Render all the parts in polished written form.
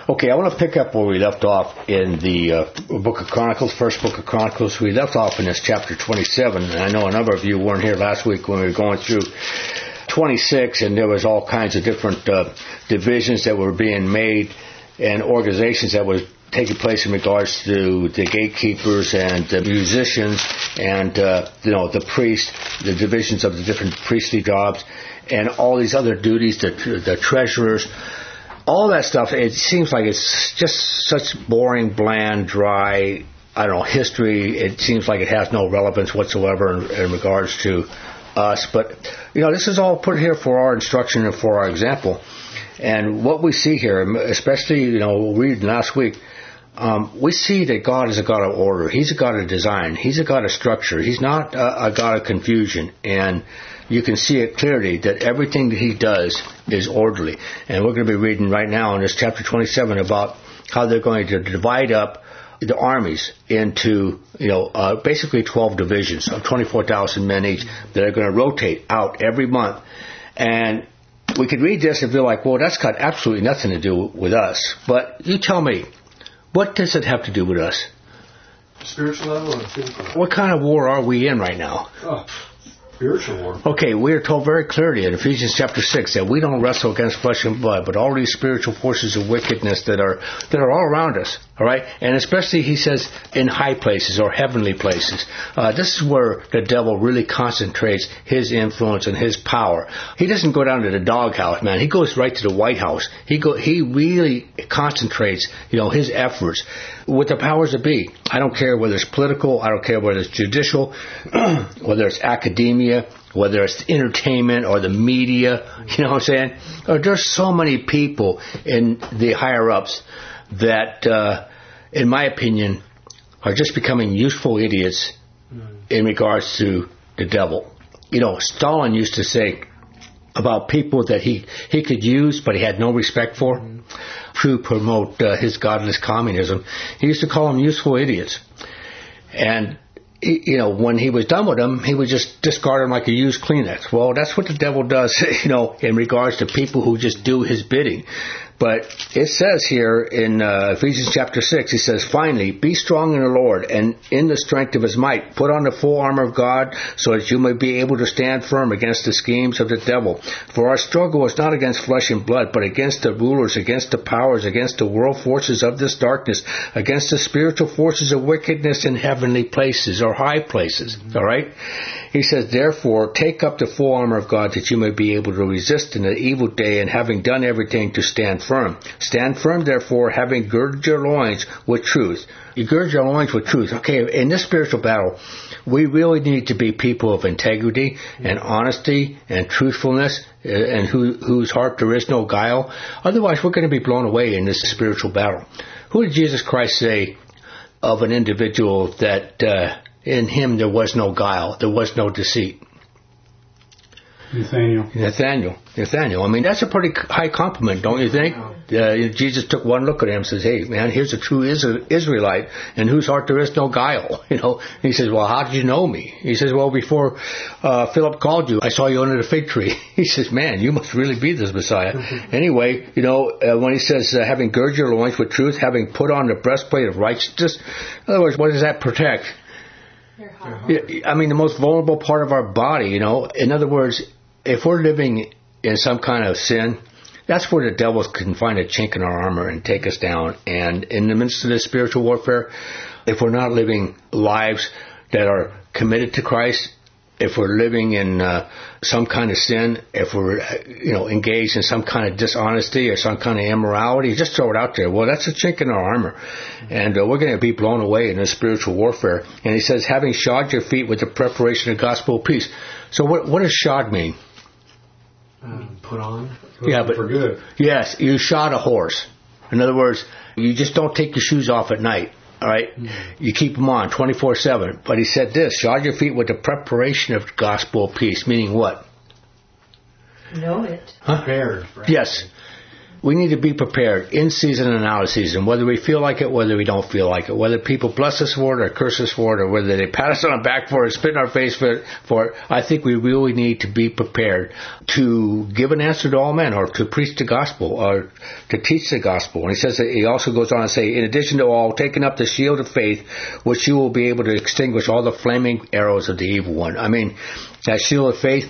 Okay, I want to pick up where we left off in the book of Chronicles, first book of Chronicles. We left off in this chapter 27, and I know a number of you weren't here last week when we were going through 26, and there was all kinds of different divisions that were being made and organizations that were taking place in regards to the gatekeepers and the musicians and the priests, the divisions of the different priestly jobs, and all these other duties, the treasurers. All that stuff, it seems like it's just such boring, bland, dry, history. It seems like it has no relevance whatsoever in regards to us. But, this is all put here for our instruction and for our example. And what we see here, especially, reading last week, we see that God is a God of order. He's a God of design. He's a God of structure. He's not a God of confusion. And you can see it clearly that everything that He does is orderly. And we're going to be reading right now in this chapter 27 about how they're going to divide up the armies into, basically 12 divisions of 24,000 men each that are going to rotate out every month. And we could read this and feel like, well, that's got absolutely nothing to do with us. But you tell me, what does it have to do with us? Spiritual level and physical level. What kind of war are we in right now? Spiritual war. Okay, we are told very clearly in Ephesians chapter 6 that we don't wrestle against flesh and blood, but all these spiritual forces of wickedness that are all around us. All right, and especially he says in high places or heavenly places. This is where the devil really concentrates his influence and his power. He doesn't go down to the doghouse, man. He goes right to the White House. He really concentrates, his efforts with the powers that be. I don't care whether it's political. I don't care whether it's judicial, whether it's academia, whether it's entertainment or the media. You know what I'm saying? There's so many people in the higher ups that, in my opinion, are just becoming useful idiots in regards to the devil. Stalin used to say about people that he could use, but he had no respect for, to promote his godless communism. He used to call them useful idiots. And when he was done with them, he would just discard them like a used Kleenex. Well, that's what the devil does, in regards to people who just do his bidding. But it says here in Ephesians chapter 6, he says, finally, be strong in the Lord and in the strength of His might. Put on the full armor of God so that you may be able to stand firm against the schemes of the devil. For our struggle is not against flesh and blood, but against the rulers, against the powers, against the world forces of this darkness, against the spiritual forces of wickedness in heavenly places or high places. All right? He says, therefore, take up the full armor of God that you may be able to resist in the evil day, and having done everything, to stand firm. Stand firm, therefore, having girded your loins with truth. You gird your loins with truth. Okay, in this spiritual battle, we really need to be people of integrity and honesty and truthfulness, and whose heart there is no guile. Otherwise, we're going to be blown away in this spiritual battle. Who did Jesus Christ say of an individual that in him there was no guile, there was no deceit? Nathaniel. I mean, that's a pretty high compliment, don't you think? Jesus took one look at him and says, hey, man, here's a true Israelite in whose heart there is no guile. He says, well, how did you know me? He says, well, before Philip called you, I saw you under the fig tree. He says, man, you must really be this Messiah. Anyway, when he says, having girded your loins with truth, having put on the breastplate of righteousness, in other words, what does that protect? Your heart. I mean, the most vulnerable part of our body, In other words, if we're living in some kind of sin, that's where the devil can find a chink in our armor and take us down. And in the midst of this spiritual warfare, if we're not living lives that are committed to Christ, if we're living in some kind of sin, if we're engaged in some kind of dishonesty or some kind of immorality, just throw it out there. Well, that's a chink in our armor. And we're going to be blown away in this spiritual warfare. And he says, having shod your feet with the preparation of the gospel of peace. So what does shod mean? Put on? Yeah, but for good. Yes, you shod a horse. In other words, you just don't take your shoes off at night. All right? You keep them on 24/7. But he said this, shod your feet with the preparation of the gospel of peace, meaning what? Know it. Prepared. Yes. We need to be prepared in season and out of season, whether we feel like it, whether we don't feel like it, whether people bless us for it or curse us for it, or whether they pat us on the back for it, spit in our face for it. I think we really need to be prepared to give an answer to all men, or to preach the gospel, or to teach the gospel. And he says that, he also goes on to say, in addition to all, taking up the shield of faith, which you will be able to extinguish all the flaming arrows of the evil one. I mean, that shield of faith.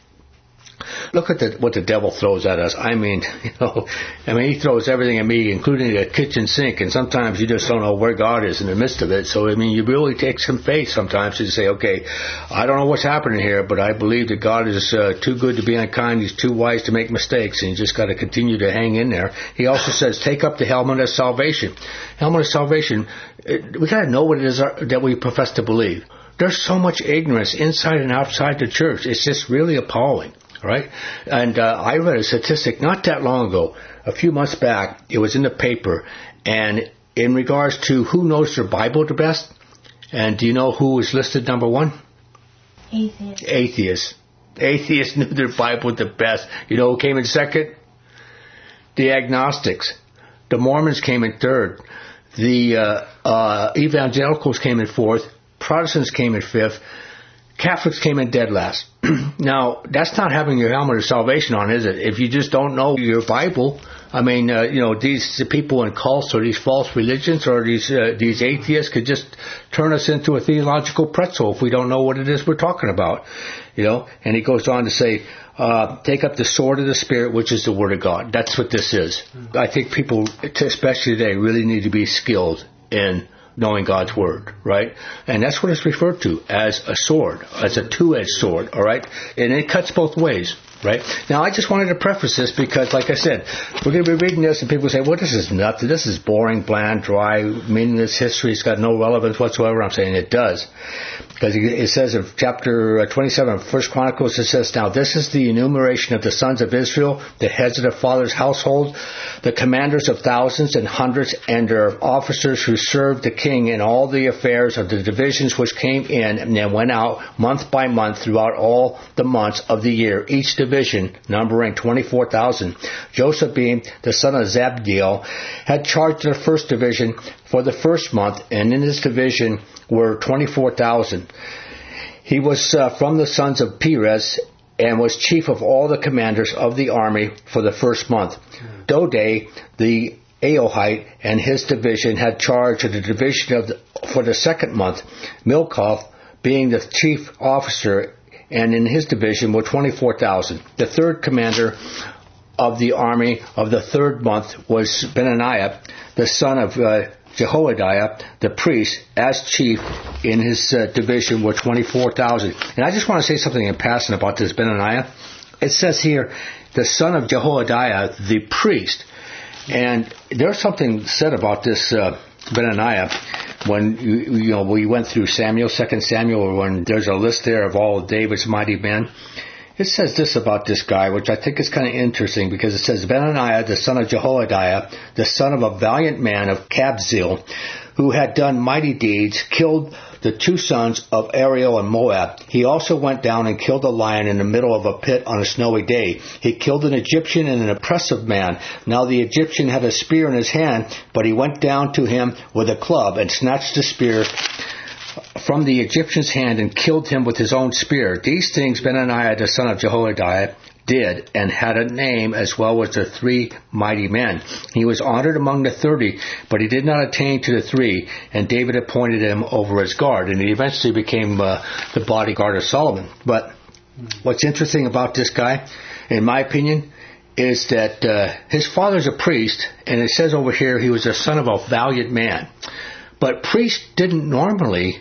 Look at what the devil throws at us. I mean, he throws everything at me, including the kitchen sink, and sometimes you just don't know where God is in the midst of it. So, you really take some faith sometimes to say, okay, I don't know what's happening here, but I believe that God is too good to be unkind. He's too wise to make mistakes, and you just got to continue to hang in there. He also says, take up the helmet of salvation. Helmet of salvation, we got to know what it is that we profess to believe. There's so much ignorance inside and outside the church. It's just really appalling. Right? And I read a statistic not that long ago, a few months back. It was in the paper, and in regards to who knows their Bible the best, and do you know who was listed number one? Atheists. Atheists knew their Bible the best. You know who came in second? The agnostics. The Mormons came in third. The evangelicals came in fourth. Protestants came in fifth. Catholics came in dead last. Now, that's not having your helmet of salvation on, is it? If you just don't know your Bible, these people in cults or these false religions or these atheists could just turn us into a theological pretzel if we don't know what it is we're talking about. And he goes on to say, take up the sword of the Spirit, which is the Word of God. That's what this is. I think people, especially today, really need to be skilled in knowing God's Word, right? And that's what it's referred to as a sword, as a two-edged sword, all right? And it cuts both ways, right? Now, I just wanted to preface this because, like I said, we're going to be reading this and people say, well, this is nothing. This is boring, bland, dry, meaningless history. It's got no relevance whatsoever. I'm saying it does. Because it says in chapter 27 of 1 Chronicles, it says, now this is the enumeration of the sons of Israel, the heads of the father's household, the commanders of thousands and hundreds, and their officers who served the king in all the affairs of the divisions which came in and then went out month by month throughout all the months of the year, each division numbering 24,000. Joseph, being the son of Zabdiel, had charge of the first division for the first month, and in this division were 24,000. He was from the sons of Perez, and was chief of all the commanders of the army for the first month. Dodai, the Ahohite, and his division had charge of the division for the second month. Milkoff, being the chief officer, and in his division were 24,000. The third commander of the army of the third month was Benaniah, the son of Jehoiada, the priest, as chief in his division were 24,000. And I just want to say something in passing about this Benaniah. It says here, the son of Jehoiada, the priest. And there's something said about this Benaniah when we went through Samuel, 2 Samuel, when there's a list there of all of David's mighty men. It says this about this guy, which I think is kind of interesting, because it says, Benaniah, the son of Jehoiada, the son of a valiant man of Kabzeel, who had done mighty deeds, killed the two sons of Ariel and Moab. He also went down and killed a lion in the middle of a pit on a snowy day. He killed an Egyptian and an oppressive man. Now the Egyptian had a spear in his hand, but he went down to him with a club and snatched the spear from the Egyptian's hand and killed him with his own spear. These things Benaniah, the son of Jehoiada, did, and had a name as well as the three mighty men. He was honored among the 30, but he did not attain to the three, and David appointed him over his guard, and he eventually became the bodyguard of Solomon. But what's interesting about this guy, in my opinion, is that his father's a priest, and it says over here he was a son of a valiant man. But priests didn't normally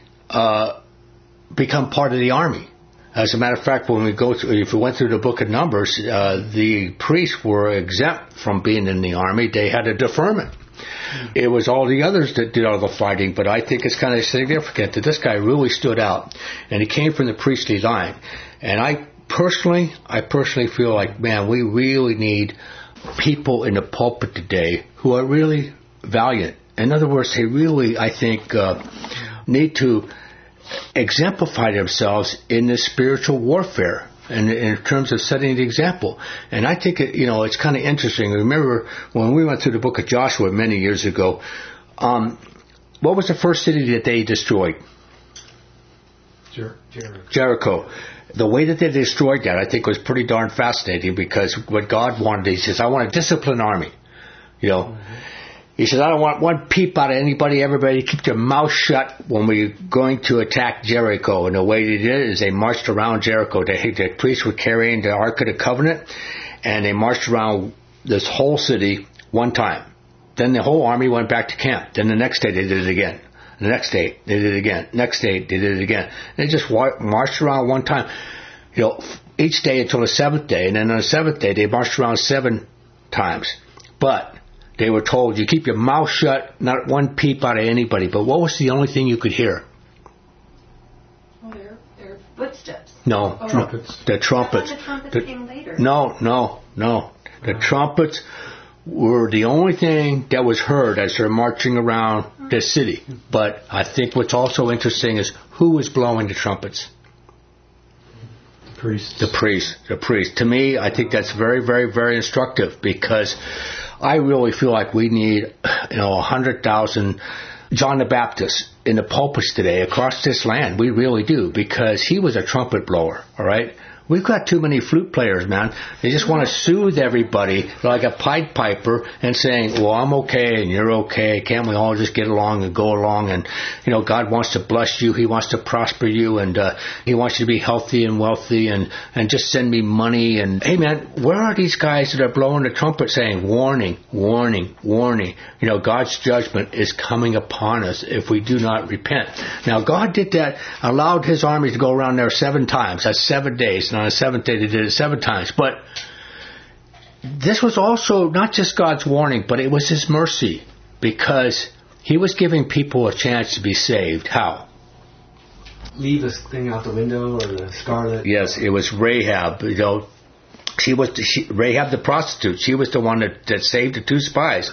become part of the army. As a matter of fact, if we went through the book of Numbers, the priests were exempt from being in the army. They had a deferment. It was all the others that did all the fighting, but I think it's kind of significant that this guy really stood out, and he came from the priestly line. And I personally feel like, man, we really need people in the pulpit today who are really valiant. In other words, they really, I think, need to exemplify themselves in this spiritual warfare. in terms of setting the example. And I think, it's kind of interesting. Remember when we went through the book of Joshua many years ago, what was the first city that they destroyed? Jericho. The way that they destroyed that, I think, was pretty darn fascinating, because what God wanted, he says, I want a disciplined army. He says, I don't want one peep out of anybody. Everybody keep your mouth shut when we're going to attack Jericho. And the way they did it is they marched around Jericho. The priests were carrying the Ark of the Covenant, and they marched around this whole city one time. Then the whole army went back to camp. Then the next day they did it again. The next day they did it again. Next day they did it again. They just marched around one time, each day until the seventh day. And then on the seventh day they marched around 7 times. But they were told, you keep your mouth shut, not one peep out of anybody. But what was the only thing you could hear? Well, their footsteps. No. Trumpets. The trumpets. I thought the trumpets came later. No. The trumpets were the only thing that was heard as they're marching around the city. But I think what's also interesting is who was blowing the trumpets? The priest. To me, I think that's very, very, very instructive, because I really feel like we need, 100,000 John the Baptist in the pulpits today across this land. We really do, because he was a trumpet blower, all right? We've got too many flute players, man. They just want to soothe everybody like a Pied Piper and saying, well, I'm okay and you're okay. Can't we all just get along and go along? And, God wants to bless you. He wants to prosper you. And he wants you to be healthy and wealthy and just send me money. And, hey, man, where are these guys that are blowing the trumpet saying, warning, warning, warning? God's judgment is coming upon us if we do not repent. Now, God did that, allowed his army to go around there 7 times. That's 7 days. And on the 7th day, they did it 7 times. But this was also not just God's warning, but it was his mercy, because he was giving people a chance to be saved. How? Leave this thing out the window, or the scarlet. Yes, it was Rahab. Rahab the prostitute. She was the one that saved the 2 spies.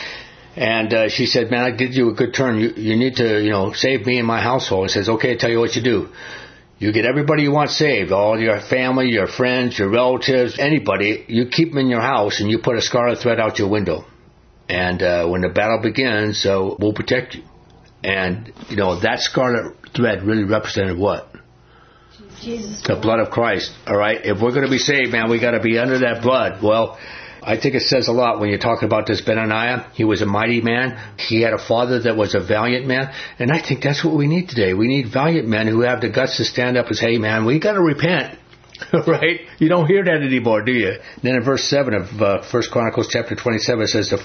And she said, man, I did you a good turn. You need to, save me and my household. He says, okay, I'll tell you what you do. You get everybody you want saved, all your family, your friends, your relatives, anybody. You keep them in your house, and you put a scarlet thread out your window. And when the battle begins, we'll protect you. And, that scarlet thread really represented what? Jesus. The blood of Christ, all right? If we're going to be saved, man, we got to be under that blood. Well, I think it says a lot when you're talking about this Benaniah. He was a mighty man. He had a father that was a valiant man. And I think that's what we need today. We need valiant men who have the guts to stand up and say, hey, man, we got to repent. Right? You don't hear that anymore, do you? And then in verse 7 of 1 Chronicles chapter 27, it says, the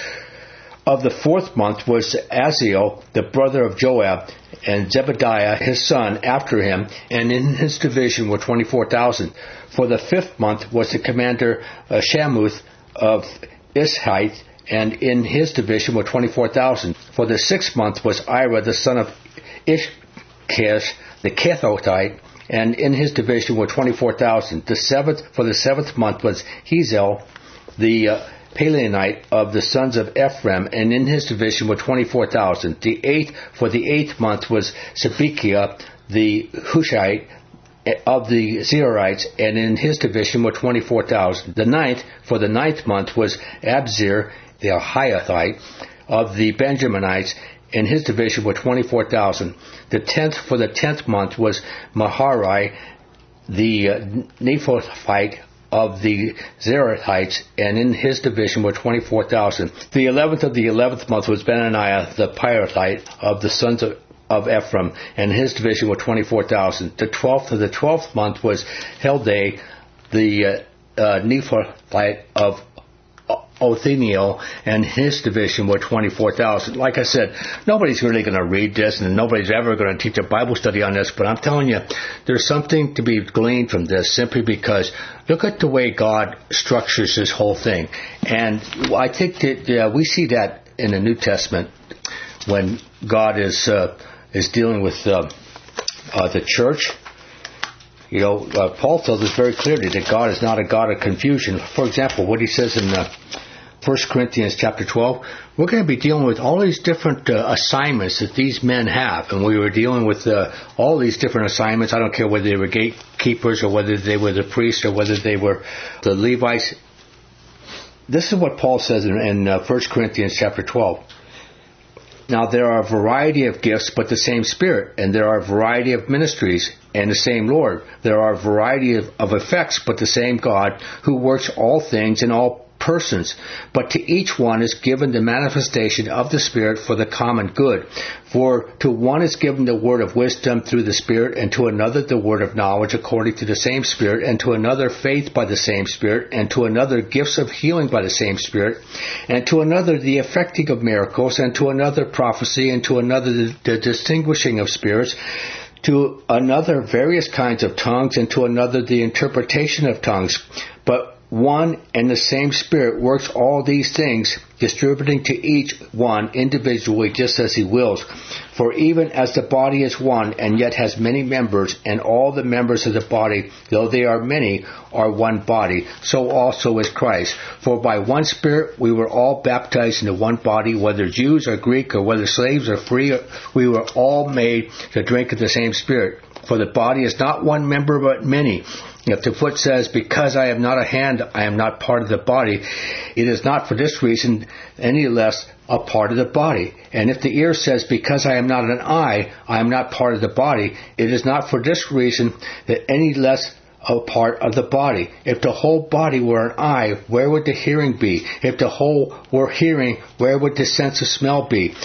4th month was Aziel, the brother of Joab, and Zebediah, his son, after him, and in his division were 24,000. For the 5th month was the commander Shamuth of Ishite, and in his division were 24,000. For the 6th month was Ira, the son of Ishkesh, the Kethothite, and in his division were 24,000. For the 7th month was Hazel, the Palionite of the sons of Ephraim, and in his division were 24,000. For the 8th month was Zebekiah, the Hushite of the Zerites, and in his division were 24,000. For the 9th month was Abzir, the Ahiathite of the Benjaminites, and his division were 24,000. For the 10th month was Maharai, the Nephothite of the Zerethites, and in his division were 24,000. The 11th of the 11th month was Benaniah, the Pirathite of the sons of Ephraim, and his division were 24,000. The 12th of the 12th month was Heldai, the Nephothite of Othniel, and his division were 24,000. Like I said, nobody's really going to read this, and nobody's ever going to teach a Bible study on this, but I'm telling you, there's something to be gleaned from this, simply because look at the way God structures this whole thing. And I think that we see that in the New Testament when God is dealing with the church. Paul tells us very clearly that God is not a God of confusion. For example, what he says in 1 Corinthians chapter 12, we're going to be dealing with all these different assignments that these men have. And we were dealing with all these different assignments. I don't care whether they were gatekeepers or whether they were the priests or whether they were the Levites. This is what Paul says in 1 Corinthians chapter 12. Now there are a variety of gifts, but the same Spirit. And there are a variety of ministries, and the same Lord. There are a variety of effects, but the same God, who works all things in all persons. But to each one is given the manifestation of the Spirit for the common good. For to one is given the word of wisdom through the Spirit, and to another the word of knowledge according to the same Spirit, and to another faith by the same Spirit, and to another gifts of healing by the same Spirit, and to another the effecting of miracles, and to another prophecy, and to another the distinguishing of spirits, to another various kinds of tongues, and to another the interpretation of tongues. But one and the same Spirit works all these things, distributing to each one individually just as He wills. For even as the body is one and yet has many members, and all the members of the body, though they are many, are one body, so also is Christ. For by one Spirit we were all baptized into one body, whether Jews or Greek, or whether slaves or free, we were all made to drink of the same Spirit. For the body is not one member but many. If the foot says, because I am not a hand, I am not part of the body, it is not for this reason any less a part of the body. And if the ear says, because I am not an eye, I am not part of the body, it is not for this reason that any less a part of the body. If the whole body were an eye, where would the hearing be? If the whole were hearing, where would the sense of smell be?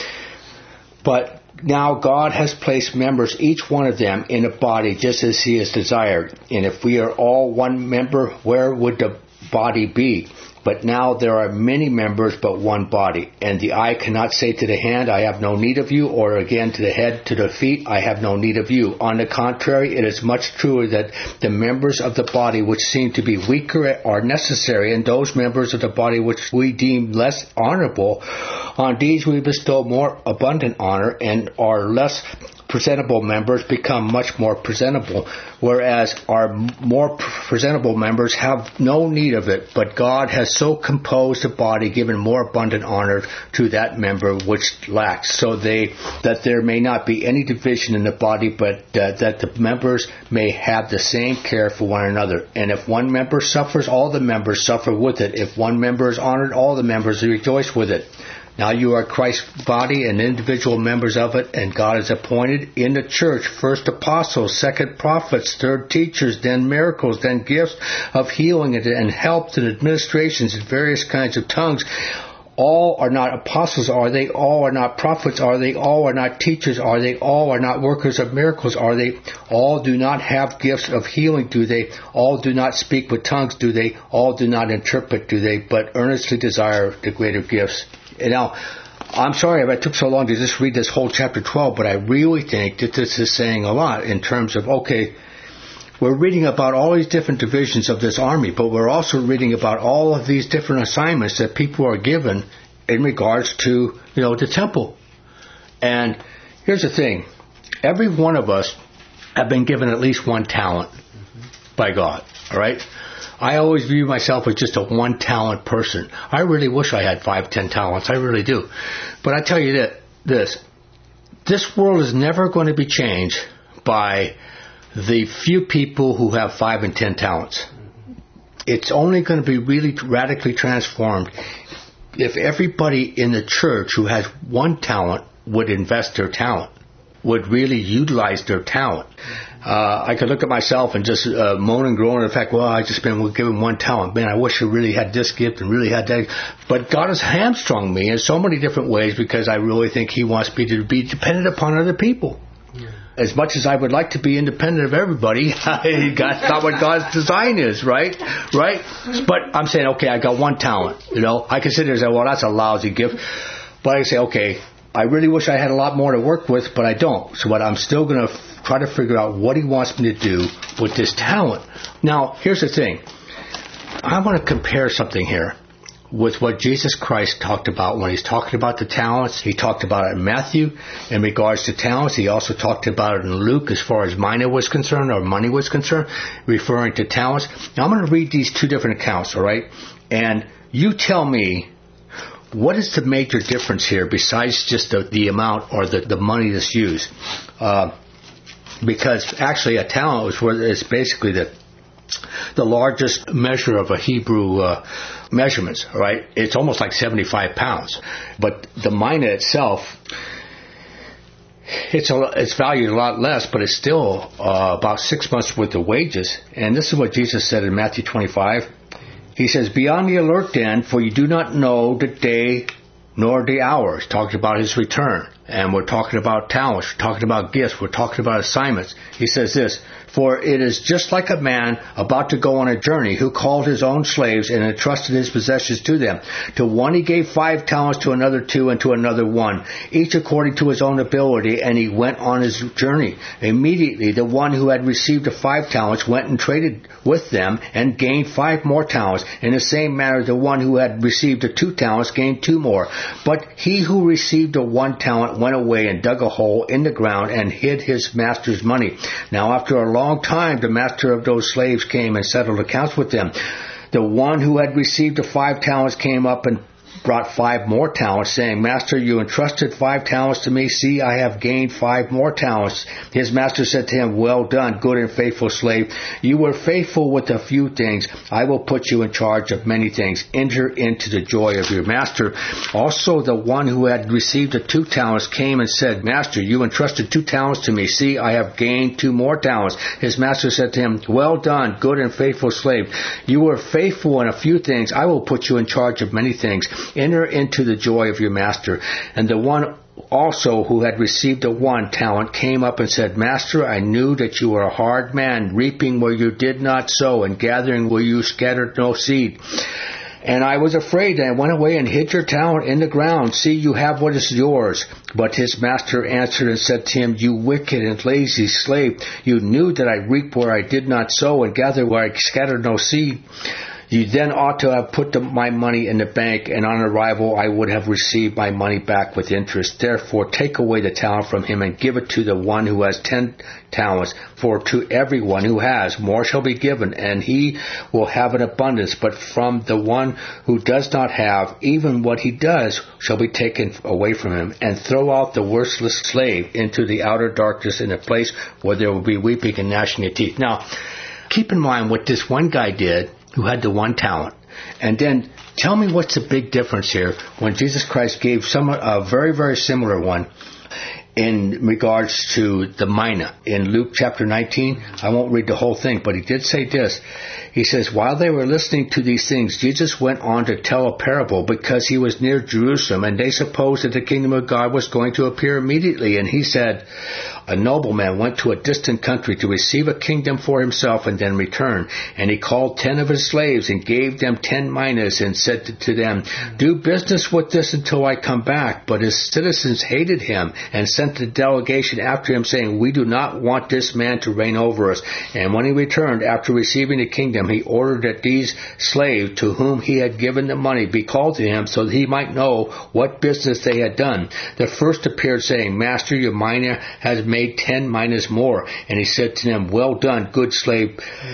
But now God has placed members, each one of them, in a body just as He has desired. And if we are all one member, where would the body be? But now there are many members, but one body. And the eye cannot say to the hand, I have no need of you, or again to the head, to the feet, I have no need of you. On the contrary, it is much truer that the members of the body which seem to be weaker are necessary, and those members of the body which we deem less honorable, on these we bestow more abundant honor, and our less presentable members become much more presentable, whereas our more presentable members have no need of it, but God has so composed the body, given more abundant honor to that member which lacks, so that there may not be any division in the body, but that the members may have the same care for one another. And if one member suffers, all the members suffer with it. If one member is honored, all the members rejoice with it. Now you are Christ's body and individual members of it, and God has appointed in the church first apostles, second prophets, third teachers, then miracles, then gifts of healing and helps and administrations and various kinds of tongues. All are not apostles, are they? All are not prophets, are they? All are not teachers, are they? All are not workers of miracles, are they? All do not have gifts of healing, do they? All do not speak with tongues, do they? All do not interpret, do they? But earnestly desire the greater gifts. And now, I'm sorry if I took so long to just read this whole chapter 12, but I really think that this is saying a lot in terms of, okay, we're reading about all these different divisions of this army, but we're also reading about all of these different assignments that people are given in regards to, the temple. And here's the thing. Every one of us have been given at least one talent by God, all right? I always view myself as just a one-talent person. I really wish I had 5, 10 talents. I really do. But I tell you this world is never going to be changed by the few people who have 5 and 10 talents. It's only going to be really radically transformed if everybody in the church who has one talent would invest their talent, would really utilize their talent. I could look at myself and just moan and groan at the fact, well, I just been given one talent. Man, I wish I really had this gift and really had that. But God has hamstrung me in so many different ways because I really think He wants me to be dependent upon other people. Yeah. As much as I would like to be independent of everybody, that's not what God's design is, right? Right? But I'm saying, okay, I got one talent. I can sit there and say, well, that's a lousy gift. But I say, okay, I really wish I had a lot more to work with, but I don't. So I'm still going to try to figure out what He wants me to do with this talent. Now, here's the thing. I want to compare something here with what Jesus Christ talked about when He's talking about the talents. He talked about it in Matthew in regards to talents. He also talked about it in Luke as far as money was concerned, referring to talents. Now, I'm going to read these two different accounts, all right? And you tell me what is the major difference here besides just the amount or the money that's used? Because actually a talent is basically the largest measure of a Hebrew measurements, right? It's almost like 75 pounds. But the mina itself, it's valued a lot less, but it's still about 6 months worth of wages. And this is what Jesus said in Matthew 25. He says, "Be on the alert then, for you do not know the day nor the hour." He's talking about his return. And we're talking about talents, we're talking about gifts, we're talking about assignments. He says this, "For it is just like a man about to go on a journey who called his own slaves and entrusted his possessions to them. To one he gave 5 talents, to another 2, and to another 1, each according to his own ability, and he went on his journey. Immediately the one who had received the 5 talents went and traded with them and gained 5 more talents. In the same manner the one who had received the 2 talents gained 2 more. But he who received the 1 talent went away and dug a hole in the ground and hid his master's money. Now after a long time the master of those slaves came and settled accounts with them. The one who had received the 5 talents came up and brought 5 more talents, saying, 'Master, you entrusted 5 talents to me. See, I have gained 5 more talents.' His master said to him, 'Well done, good and faithful slave. You were faithful with a few things. I will put you in charge of many things. Enter into the joy of your master.' Also the one who had received the 2 talents came and said, 'Master, you entrusted 2 talents to me. See, I have gained 2 more talents.' His master said to him, 'Well done, good and faithful slave. You were faithful in a few things. I will put you in charge of many things. Enter into the joy of your master.' And the one also who had received the 1 talent came up and said, 'Master, I knew that you were a hard man, reaping where you did not sow and gathering where you scattered no seed. And I was afraid and I went away and hid your talent in the ground. See, you have what is yours.' But his master answered and said to him, 'You wicked and lazy slave, you knew that I reap where I did not sow and gather where I scattered no seed. You then ought to have put my money in the bank, and on arrival I would have received my money back with interest. Therefore take away the talent from him and give it to the one who has 10 talents. For to everyone who has, more shall be given, and he will have an abundance. But from the one who does not have, even what he does shall be taken away from him. And throw out the worthless slave into the outer darkness, in a place where there will be weeping and gnashing of teeth." Now, keep in mind what this one guy did who had the 1 talent. And then tell me what's the big difference here when Jesus Christ gave a very, very similar one in regards to the mina. In Luke chapter 19, I won't read the whole thing, but he did say this. He says, "While they were listening to these things, Jesus went on to tell a parable because he was near Jerusalem, and they supposed that the kingdom of God was going to appear immediately. And he said, a nobleman went to a distant country to receive a kingdom for himself and then return. And he called 10 of his slaves and gave them 10 minas and said to them, 'Do business with this until I come back.' But his citizens hated him and sent a delegation after him, saying, 'We do not want this man to reign over us.' And when he returned after receiving the kingdom, he ordered that these slaves to whom he had given the money be called to him, so that he might know what business they had done. The first appeared, saying, 'Master, your mina has made 10 minas more.' And he said to them, 'Well done, good slave,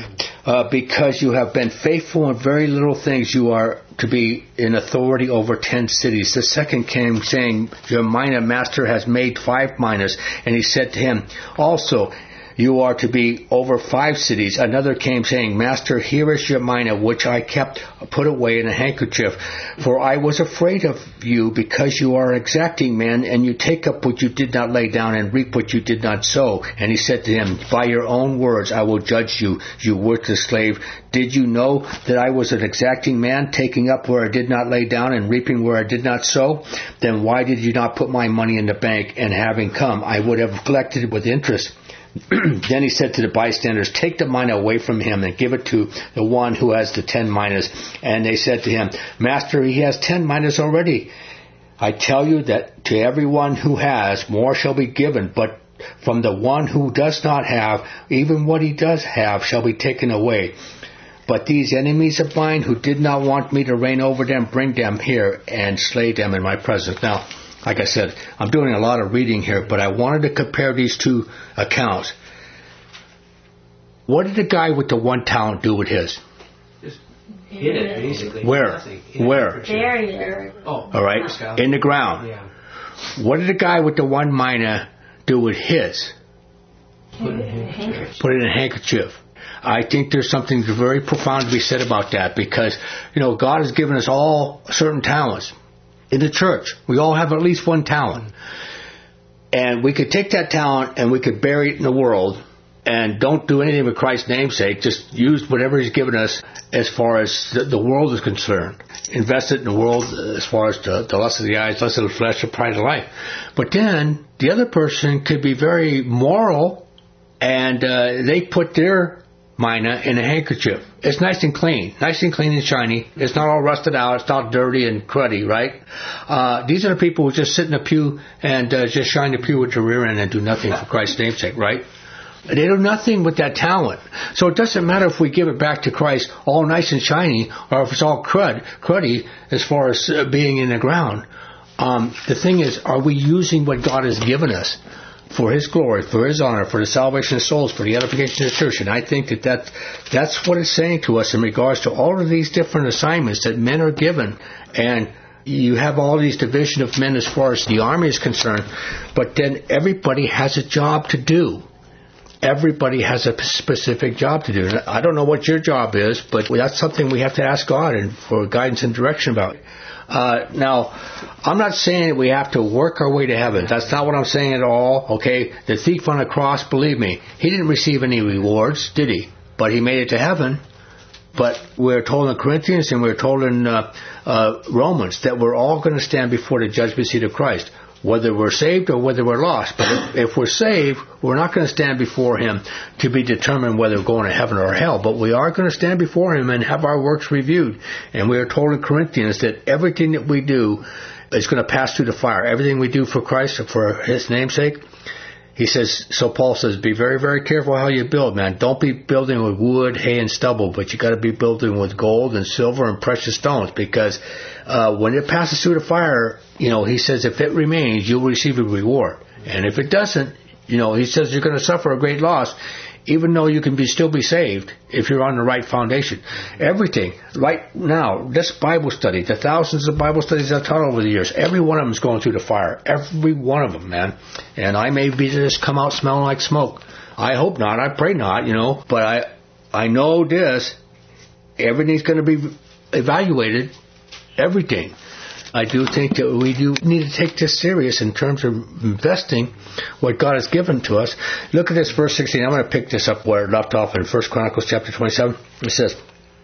because you have been faithful in very little things, you are to be in authority over 10 cities.' The second came, saying, 'Your mina master has made 5 minas.' And he said to him also, 'You are to be over 5 cities.' Another came, saying, 'Master, here is your mina, which I kept put away in a handkerchief. For I was afraid of you, because you are an exacting man, and you take up what you did not lay down, and reap what you did not sow.' And he said to him, 'By your own words I will judge you, you worthless slave. Did you know that I was an exacting man, taking up where I did not lay down, and reaping where I did not sow? Then why did you not put my money in the bank? And having come, I would have collected it with interest.' Then he said to the bystanders, 'Take the mina away from him and give it to the one who has the 10 minas. And they said to him, 'Master, he has 10 minas already.' I tell you that to everyone who has, more shall be given, but from the one who does not have, even what he does have shall be taken away. But these enemies of mine who did not want me to reign over them, bring them here and slay them in my presence.'" Now, like I said, I'm doing a lot of reading here, but I wanted to compare these 2 accounts. What did the guy with the 1 talent do with his? Just Hid it, basically. Where? Nothing. Hid Where? it. There. Oh, All right, in the ground. Yeah. What did the guy with the one mina do with his? Put it in a handkerchief. Put it in a handkerchief. I think there's something very profound to be said about that because, God has given us all certain talents. In the church, we all have at least one talent. And we could take that talent and we could bury it in the world and don't do anything with Christ's namesake. Just use whatever He's given us as far as the world is concerned. Invest it in the world as far as the lust of the eyes, lust of the flesh, the pride of life. But then the other person could be very moral and they put their mina in a handkerchief. It's nice and clean and shiny. It's not all rusted out. It's not dirty and cruddy, right? These are the people who just sit in a pew and just shine the pew with their rear end and do nothing for Christ's namesake, right? They do nothing with that talent. So it doesn't matter if we give it back to Christ all nice and shiny or if it's all cruddy as far as being in the ground. The thing is, are we using what God has given us for His glory, for His honor, for the salvation of souls, for the edification of the church? And I think that's what it's saying to us in regards to all of these different assignments that men are given. And you have all these division of men as far as the army is concerned, but then everybody has a job to do. Everybody has a specific job to do. I don't know what your job is, but that's something we have to ask God and for guidance and direction about. Now, I'm not saying that we have to work our way to heaven. That's not what I'm saying at all. Okay, the thief on the cross, believe me, he didn't receive any rewards, did he? But he made it to heaven. But we're told in Corinthians and we're told in Romans that we're all going to stand before the judgment seat of Christ, whether we're saved or whether we're lost. But if we're saved, we're not going to stand before Him to be determined whether we're going to heaven or hell. But we are going to stand before Him and have our works reviewed. And we are told in Corinthians that everything that we do is going to pass through the fire. Everything we do for Christ, for His namesake. He says, so Paul says, be very, very careful how you build, man. Don't be building with wood, hay, and stubble, but you got to be building with gold and silver and precious stones, because when it passes through the fire, he says if it remains, you'll receive a reward. And if it doesn't, he says you're going to suffer a great loss, even though you can still be saved if you're on the right foundation. Everything. Right now, this Bible study, the thousands of Bible studies I've taught over the years, every one of them is going through the fire. Every one of them, man. And I may be just come out smelling like smoke. I hope not. I pray not, But I know this. Everything's going to be evaluated. Everything. I do think that we do need to take this serious in terms of investing what God has given to us. Look at this verse 16. I'm going to pick this up where it left off in 1 Chronicles chapter 27. It says,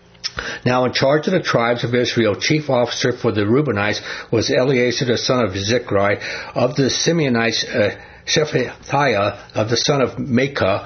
now in charge of the tribes of Israel, chief officer for the Reubenites was Eleazar the son of Zichri, of the Simeonites Shephatiah of the son of Micah,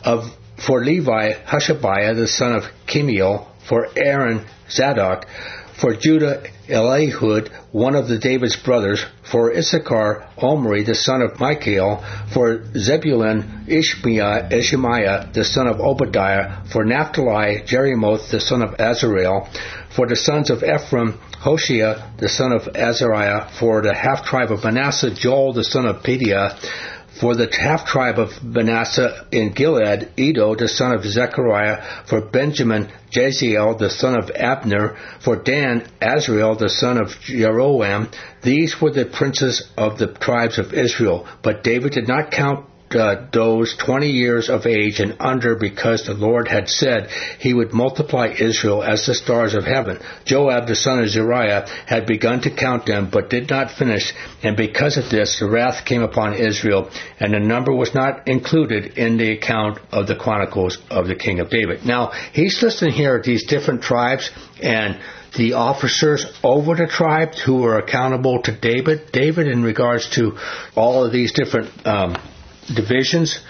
for Levi Hashabiah the son of Chemiel, for Aaron Zadok, for Judah, Elihud, one of the David's brothers, for Issachar, Omri, the son of Michael, for Zebulun, Ishmaiah, the son of Obadiah, for Naphtali, Jerimoth, the son of Azarel, for the sons of Ephraim, Hoshea, the son of Azariah, for the half-tribe of Manasseh, Joel, the son of Pedaiah, for the half-tribe of Manasseh in Gilead, Edo, the son of Zechariah, for Benjamin, Jaziel, the son of Abner, for Dan, Azrael, the son of Jeroam. These were the princes of the tribes of Israel. But David did not count those 20 years of age and under, because the Lord had said He would multiply Israel as the stars of heaven. Joab, the son of Zeruiah, had begun to count them, but did not finish, and because of this the wrath came upon Israel, and the number was not included in the account of the Chronicles of the king of David. Now, he's listing here these different tribes and the officers over the tribes who were accountable to David. David, in regards to all of these different divisions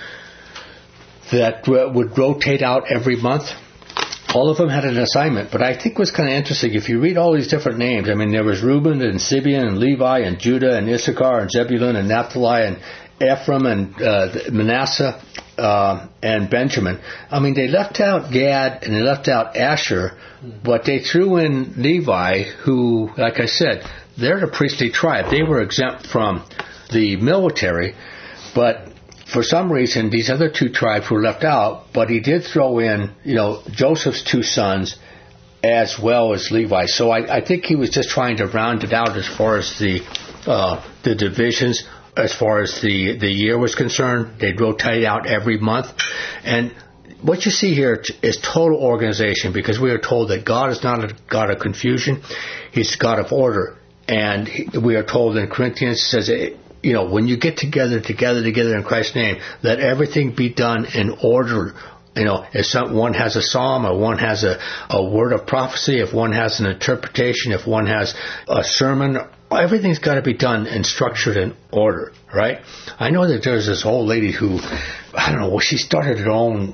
that would rotate out every month. All of them had an assignment, but I think what's kind of interesting, if you read all these different names, there was Reuben and Simeon and Levi and Judah and Issachar and Zebulun and Naphtali and Ephraim and Manasseh and Benjamin. They left out Gad and they left out Asher, but they threw in Levi, who, like I said, they're the priestly tribe. They were exempt from the military, but for some reason, these other two tribes were left out, but he did throw in, Joseph's two sons, as well as Levi. So I think he was just trying to round it out as far as the divisions, as far as the year was concerned. They'd rotate out every month. And what you see here is total organization, because we are told that God is not a God of confusion. He's a God of order. And we are told in Corinthians, it says, when you get together in Christ's name, let everything be done in order. If one has a psalm, or one has a word of prophecy, if one has an interpretation, if one has a sermon, everything's got to be done and structured in order, right? I know that there's this old lady who, she started her own,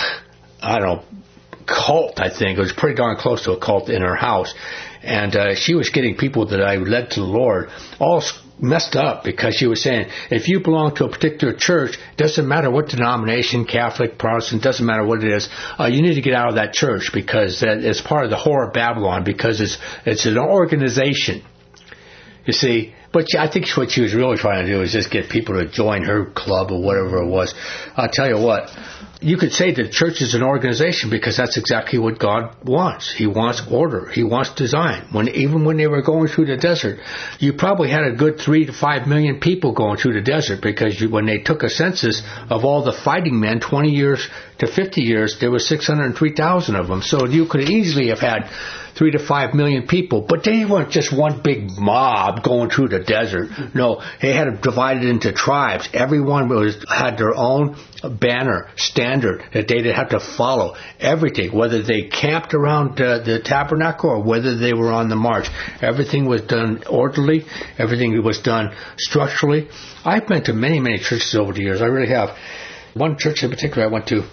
cult, I think. It was pretty darn close to a cult in her house. And she was getting people that I led to the Lord all messed up, because she was saying, if you belong to a particular church, doesn't matter what denomination, Catholic, Protestant, doesn't matter what it is, you need to get out of that church, because that is part of the whore of Babylon, because it's an organization. You see, but I think what she was really trying to do is just get people to join her club or whatever it was. I'll tell you what, you could say that church is an organization, because that's exactly what God wants. He wants order. He wants design. Even when they were going through the desert, you probably had a good 3 to 5 million people going through the desert, because when they took a census of all the fighting men, 20 years to 50 years, there were 603,000 of them. So you could easily have had 3 to 5 million people, but they weren't just one big mob going through the desert. No, they had it divided into tribes. Everyone had their own banner, standard that they'd have to follow. Everything, whether they camped around the tabernacle or whether they were on the march, everything was done orderly. Everything was done structurally. I've been to many, many churches over the years. I really have. One church in particular I went to,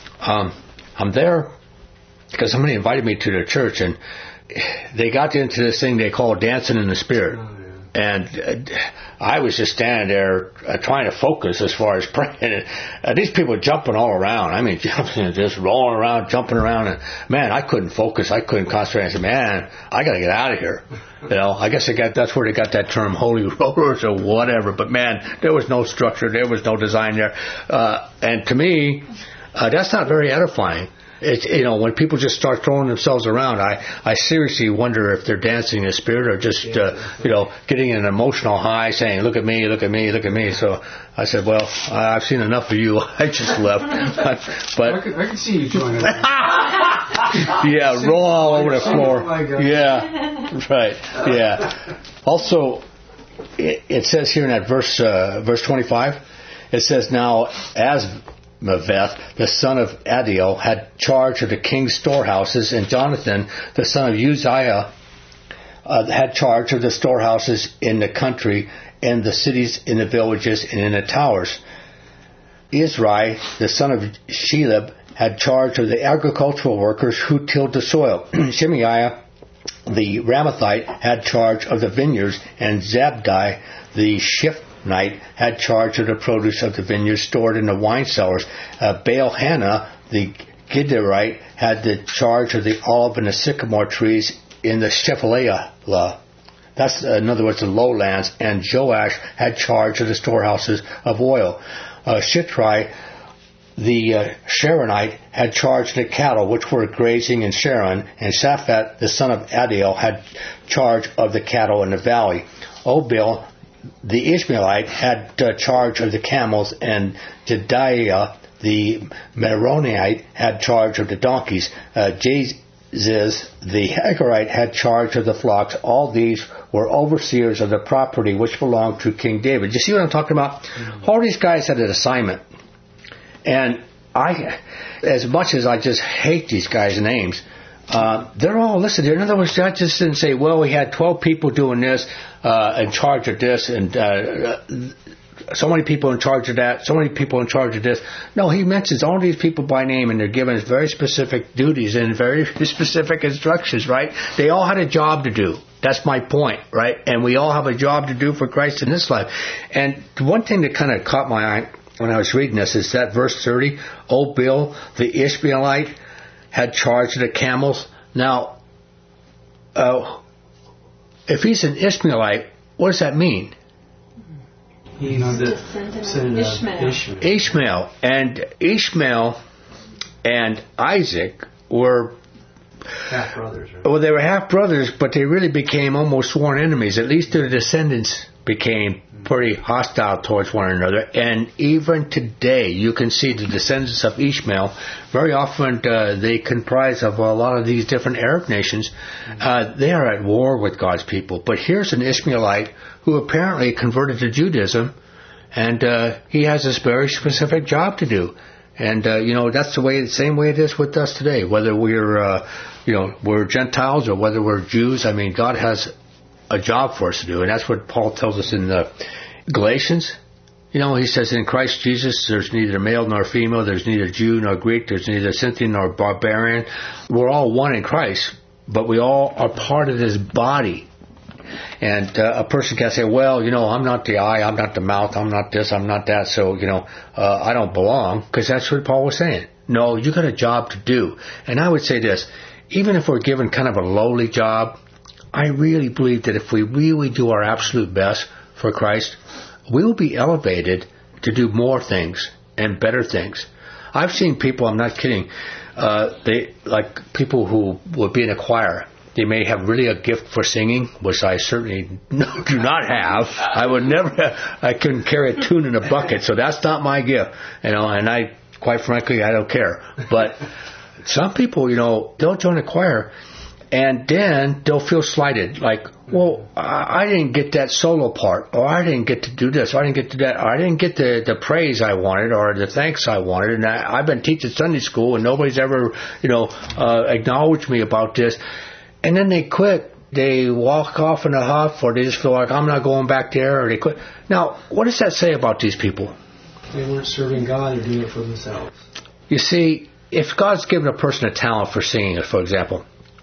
I'm there because somebody invited me to their church, and they got into this thing they call dancing in the spirit. And I was just standing there trying to focus as far as praying. And these people jumping all around. I mean, just rolling around, jumping around. And man, I couldn't focus. I couldn't concentrate. I said, man, I got to get out of here. I guess that's where they got that term holy rollers or whatever. But man, there was no structure. There was no design there. And to me, that's not very edifying. It's, when people just start throwing themselves around, I seriously wonder if they're dancing in spirit or just, getting an emotional high saying, look at me, look at me, look at me. So I said, well, I've seen enough of you. I just left. But I can see you joining. Yeah, roll all over the floor. Oh my God. Yeah, right. Yeah. Also, it says here in that verse 25, it says, now as Maveth, the son of Adiel, had charge of the king's storehouses, and Jonathan, the son of Uzziah, had charge of the storehouses in the country, in the cities, in the villages, and in the towers. Israi, the son of Sheleb, had charge of the agricultural workers who tilled the soil. Shemaiah, the Ramathite, had charge of the vineyards, and Zabdi, the Shiphnite, had charge of the produce of the vineyards stored in the wine cellars. Baal-Hanah, the Giderite, had the charge of the olive and the sycamore trees in the Shephaleah. That's, in other words, the lowlands. And Joash had charge of the storehouses of oil. Shitrai, the Sharonite, had charge of the cattle which were grazing in Sharon. And Shaphat, the son of Adiel, had charge of the cattle in the valley. Obil, the Ishmaelite, had charge of the camels, and Jediah, the Meronite, had charge of the donkeys. Jaziz, the Hagarite, had charge of the flocks. All these were overseers of the property which belonged to King David. You see what I'm talking about? Mm-hmm. All these guys had an assignment. And as much as I just hate these guys' names, they're all listed here. In other words, God just didn't say, well, we had 12 people doing this, in charge of this, and so many people in charge of that, so many people in charge of this. No, he mentions all these people by name, and they're given very specific duties and very specific instructions, right? They all had a job to do. That's my point, right? And we all have a job to do for Christ in this life. And one thing that kind of caught my eye when I was reading this is that verse 30, Obil, the Ishmaelite, had charge of the camels. Now, if he's an Ishmaelite, what does that mean? He's descendant of Ishmael. And Ishmael and Isaac were Half brothers, right? Well, they were half brothers, but they really became almost sworn enemies. At least their descendants became pretty hostile towards one another. And even today, you can see the descendants of Ishmael. Very often, they comprise of a lot of these different Arab nations. They are at war with God's people. But here's an Ishmaelite who apparently converted to Judaism, and he has this very specific job to do. And that's the same way it is with us today. Whether we're Gentiles or whether we're Jews, I mean, God has a job for us to do, and that's what Paul tells us in Galatians. He says, in Christ Jesus, there's neither male nor female, there's neither Jew nor Greek, there's neither Scythian nor barbarian. We're all one in Christ, but we all are part of this body. And a person can say, well, I'm not the eye, I'm not the mouth, I'm not this, I'm not that, so, I don't belong, because that's what Paul was saying. No, you got a job to do. And I would say this, even if we're given kind of a lowly job, I really believe that if we really do our absolute best for Christ, we'll be elevated to do more things and better things. I've seen people, I'm not kidding, like people who would be in a choir. They may have really a gift for singing, which I certainly do not have. I couldn't carry a tune in a bucket, so that's not my gift. And quite frankly, I don't care. But some people, they'll join a choir, and then they'll feel slighted. Like, well, I didn't get that solo part, or I didn't get to do this, or I didn't get to that, or I didn't get the praise I wanted, or the thanks I wanted. And I've been teaching Sunday school, and nobody's ever, acknowledged me about this. And then they quit. They walk off in a huff, or they just feel like, I'm not going back there, or they quit. Now, what does that say about these people? They weren't serving God, they're doing it for themselves. You see, if God's given a person a talent for singing, for example,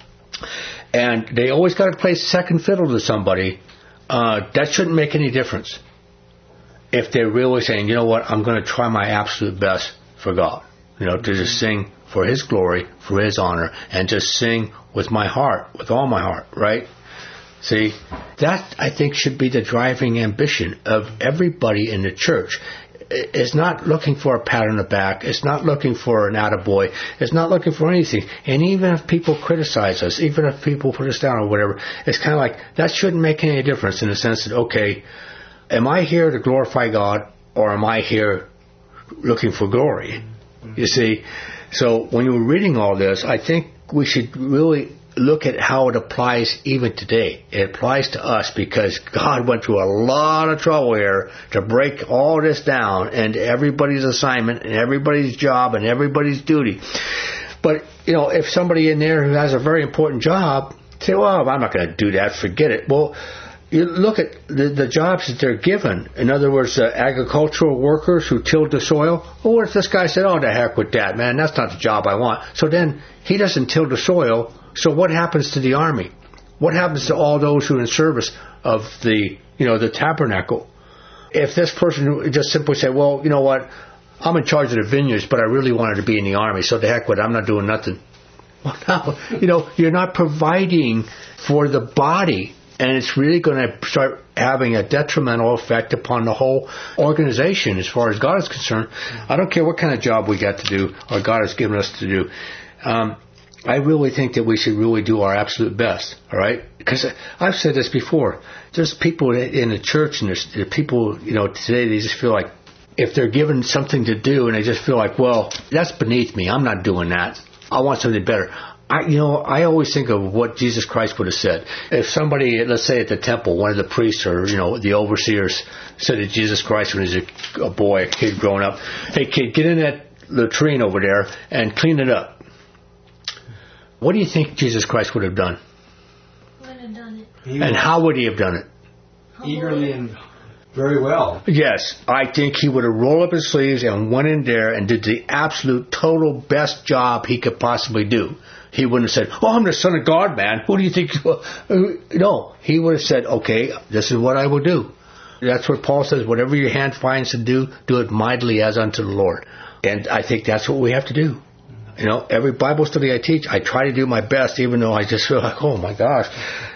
and they always got to play second fiddle to somebody, that shouldn't make any difference. If they're really saying, you know what, I'm going to try my absolute best for God, to just sing for His glory, for His honor, and just sing with my heart, with all my heart, right? See, that I think should be the driving ambition of everybody in the church. It's not looking for a pat on the back. It's not looking for an attaboy. It's not looking for anything. And even if people criticize us, even if people put us down or whatever, it's kind of like, that shouldn't make any difference in the sense that, okay, am I here to glorify God, or am I here looking for glory? You see? So when you're reading all this, I think we should really look at how it applies even today. It applies to us because God went through a lot of trouble here to break all this down, and everybody's assignment and everybody's job and everybody's duty. But, if somebody in there who has a very important job, say, well, I'm not going to do that, forget it. Well, you look at the jobs that they're given. In other words, agricultural workers who tilled the soil. Well, what if this guy said, oh, the heck with that, man, that's not the job I want. So then he doesn't till the soil. So what happens to the army? What happens to all those who are in service of the tabernacle? If this person just simply said, well, you know what, I'm in charge of the vineyards, but I really wanted to be in the army, so the heck with it, I'm not doing nothing. Well, now, you're not providing for the body, and it's really going to start having a detrimental effect upon the whole organization as far as God is concerned. I don't care what kind of job we got to do or God has given us to do. I really think that we should really do our absolute best, all right? Because I've said this before. There's people in the church, and there's people, today, they just feel like if they're given something to do and they just feel like, well, that's beneath me. I'm not doing that. I want something better. I always think of what Jesus Christ would have said. If somebody, let's say at the temple, one of the priests or, the overseers said to Jesus Christ when he was a boy, a kid growing up, hey kid, get in that latrine over there and clean it up. What do you think Jesus Christ would have done? Would have done it. And how would he have done it? Eagerly and very well. Yes, I think he would have rolled up his sleeves and went in there and did the absolute total best job he could possibly do. He wouldn't have said, oh, I'm the Son of God, man. Who do you think? No, he would have said, okay, this is what I will do. That's what Paul says, whatever your hand finds to do, do it mightily as unto the Lord. And I think that's what we have to do. Every Bible study I teach, I try to do my best, even though I just feel like, oh my gosh,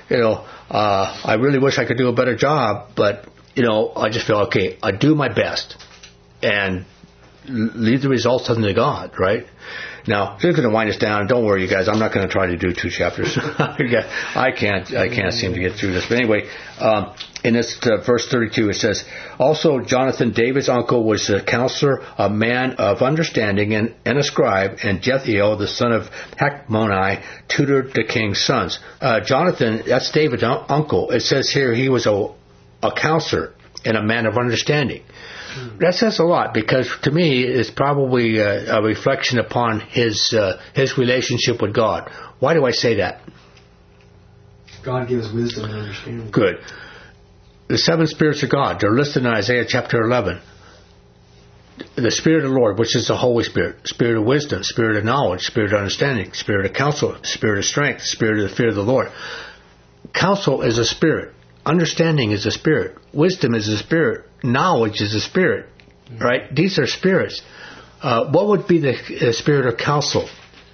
I really wish I could do a better job, but, I just feel, okay, I do my best. And, leave the results unto God, right? Now, this is going to wind us down. Don't worry, you guys. I'm not going to try to do 2 chapters. I can't seem to get through this. But anyway, in this verse 32, it says, also Jonathan, David's uncle, was a counselor, a man of understanding, and a scribe, and Jethiel, the son of Hachmoni, tutored the king's sons. Jonathan, that's David's uncle. It says here he was a counselor and a man of understanding. That says a lot, because to me it's probably a reflection upon his relationship with God. Why do I say that? God gives wisdom and understanding. Good. The 7 spirits of God, they're listed in Isaiah chapter 11. The Spirit of the Lord, which is the Holy Spirit, Spirit of wisdom, Spirit of knowledge, Spirit of understanding, Spirit of counsel, Spirit of strength, Spirit of the fear of the Lord. Counsel is a spirit. Understanding is a spirit. Wisdom is a spirit. Knowledge is a spirit. Right? These are spirits. What would be the spirit of counsel?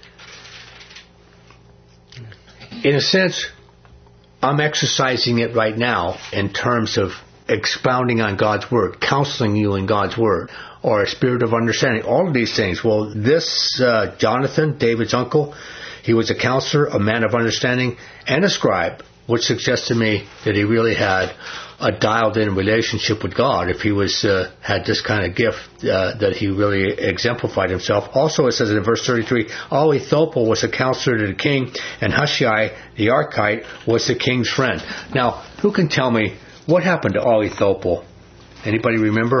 In a sense, I'm exercising it right now in terms of expounding on God's Word, counseling you in God's Word, or a spirit of understanding. All of these things. Well, this Jonathan, David's uncle, he was a counselor, a man of understanding, and a scribe, which suggests to me that he really had a dialed-in relationship with God if he had this kind of gift that he really exemplified himself. Also, it says in verse 33, Ahithophel was a counselor to the king, and Hushai, the Archite, was the king's friend. Now, who can tell me what happened to Ahithophel? Anybody remember?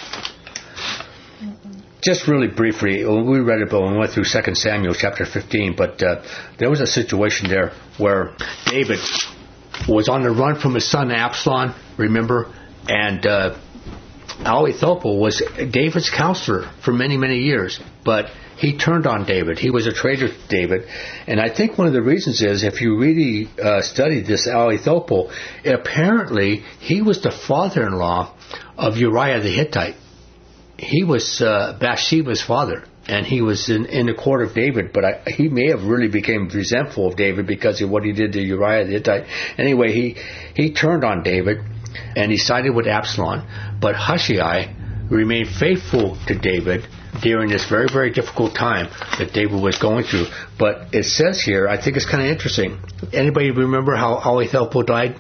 Just really briefly, we read it when we went through 2 Samuel chapter 15, but there was a situation there where David was on the run from his son Absalom, remember? And Ahithophel was David's counselor for many, many years, but he turned on David. He was a traitor to David. And I think one of the reasons is, if you really study this Ahithophel, apparently he was the father-in-law of Uriah the Hittite. He was Bathsheba's father, and he was in the court of David, but he may have really become resentful of David because of what he did to Uriah the Hittite. Anyway, he turned on David, and he sided with Absalom, but Hushai remained faithful to David during this very, very difficult time that David was going through. But it says here, I think it's kind of interesting. Anybody remember how Ahithophel died?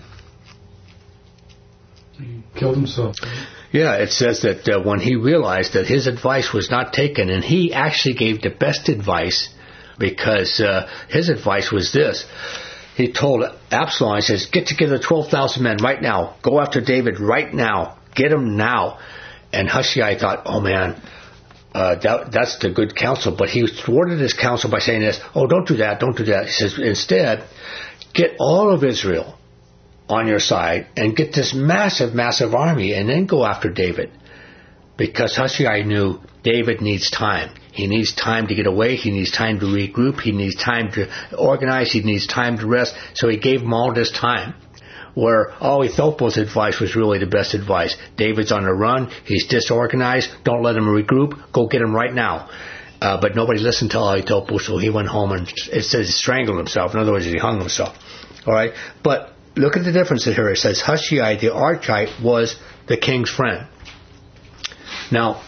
He killed himself. Yeah, it says that when he realized that his advice was not taken, and he actually gave the best advice, because his advice was this. He told Absalom, he says, get together 12,000 men right now. Go after David right now. Get him now. And Hushai thought, oh man, that's the good counsel. But he thwarted his counsel by saying this, oh, don't do that, don't do that. He says, instead, get all of Israel on your side and get this massive, massive army, and then go after David. Because Hushai knew David needs time. He needs time to get away. He needs time to regroup. He needs time to organize. He needs time to rest. So he gave him all this time. Where Ahithophel's advice was really the best advice. David's on the run. He's disorganized. Don't let him regroup. Go get him right now. But nobody listened to Ahitophel, so he went home and it says he strangled himself. In other words, he hung himself. All right? But look at the difference here. It says Hushai the Archite was the king's friend. Now,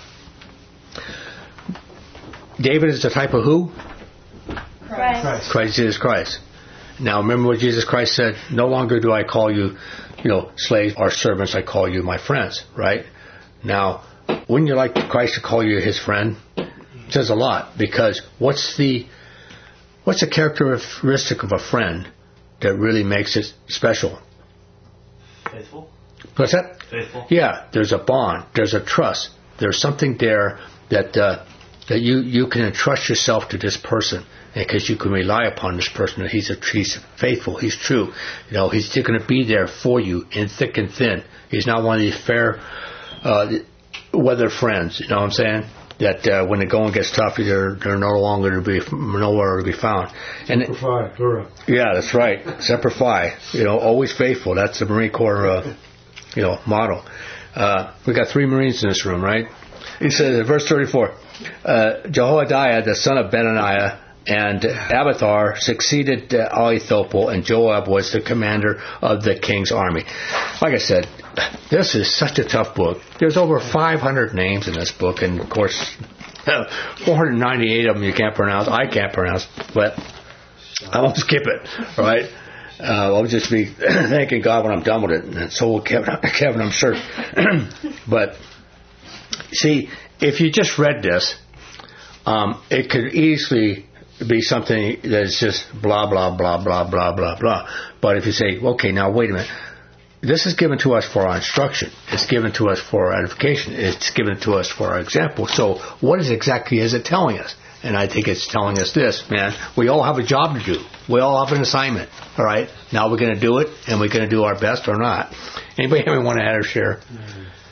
David is the type of who? Christ Jesus Christ. Now, remember what Jesus Christ said? No longer do I call you, slaves or servants. I call you my friends, right? Now, wouldn't you like Christ to call you his friend? It says a lot, because what's the characteristic of a friend that really makes it special? Faithful. What's that? Faithful. Yeah, there's a bond. There's a trust. There's something there that you can entrust yourself to this person, because you can rely upon this person. That he's faithful. He's true. He's going to be there for you in thick and thin. He's not one of these fair weather friends. You know what I'm saying? That when the going gets tough, they're nowhere to be found. And Semper Fi, plural. Yeah, that's right. Semper Fi. Always faithful. That's the Marine Corps, motto. We got 3 Marines in this room, right? He says in verse 34, Jehoiada, the son of Benaniah, and Abiathar succeeded Ahithophel, and Joab was the commander of the king's army. Like I said, this is such a tough book. There's over 500 names in this book, and of course, 498 of them you can't pronounce. I can't pronounce, but I won't skip it. All right. I'll just be thanking God when I'm done with it, and so will Kevin, I'm sure. But see, if you just read this, it could easily be something that's just blah blah blah blah blah blah blah. But if you say, okay, now wait a minute, this is given to us for our instruction. It's given to us for our edification. It's given to us for our example. So what exactly is it telling us? And I think it's telling us this, man. We all have a job to do. We all have an assignment. All right? Now we're going to do it, and we're going to do our best or not. Anybody want to add or share?